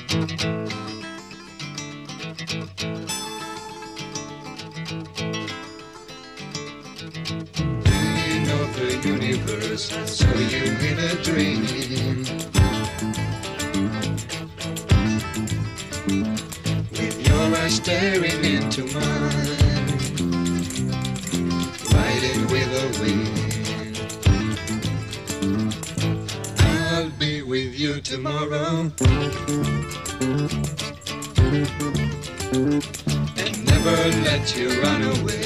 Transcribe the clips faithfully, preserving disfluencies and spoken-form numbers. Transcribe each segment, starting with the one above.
Queen of the universe, I saw you in a dream. With your eyes staring into mine, riding with the wind. I'll be with you tomorrow, and never let you run away.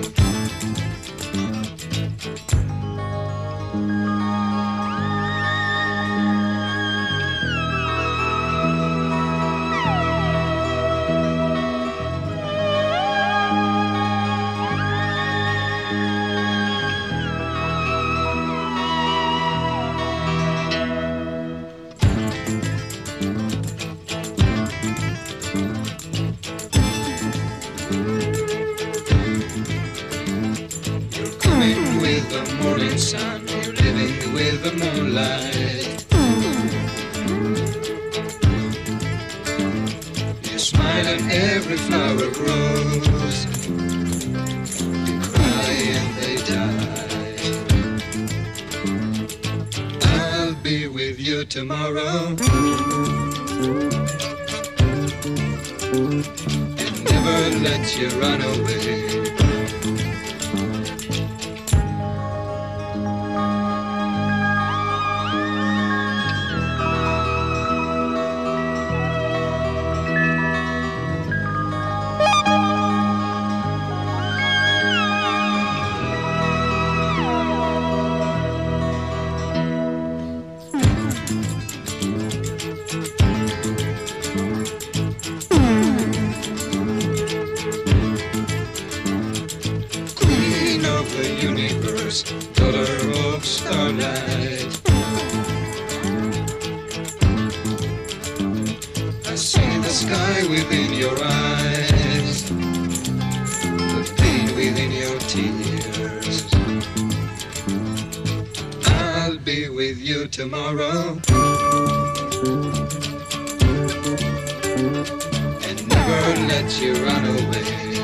With the morning sun, you're living with the moonlight. You smile and every flower grows. You cry and they die. I'll be with you tomorrow, and never let you run away. Universe, daughter of starlight. I see the sky within your eyes, the pain within your tears. I'll be with you tomorrow, and never let you run away.